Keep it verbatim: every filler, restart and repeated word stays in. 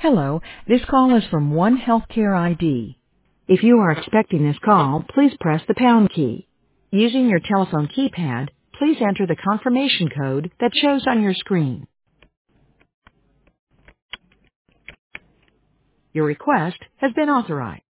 Hello, this call is from One Healthcare I D. If you are expecting this call, please press the pound key. Using your telephone keypad, please enter the confirmation code that shows on your screen. Your request has been authorized.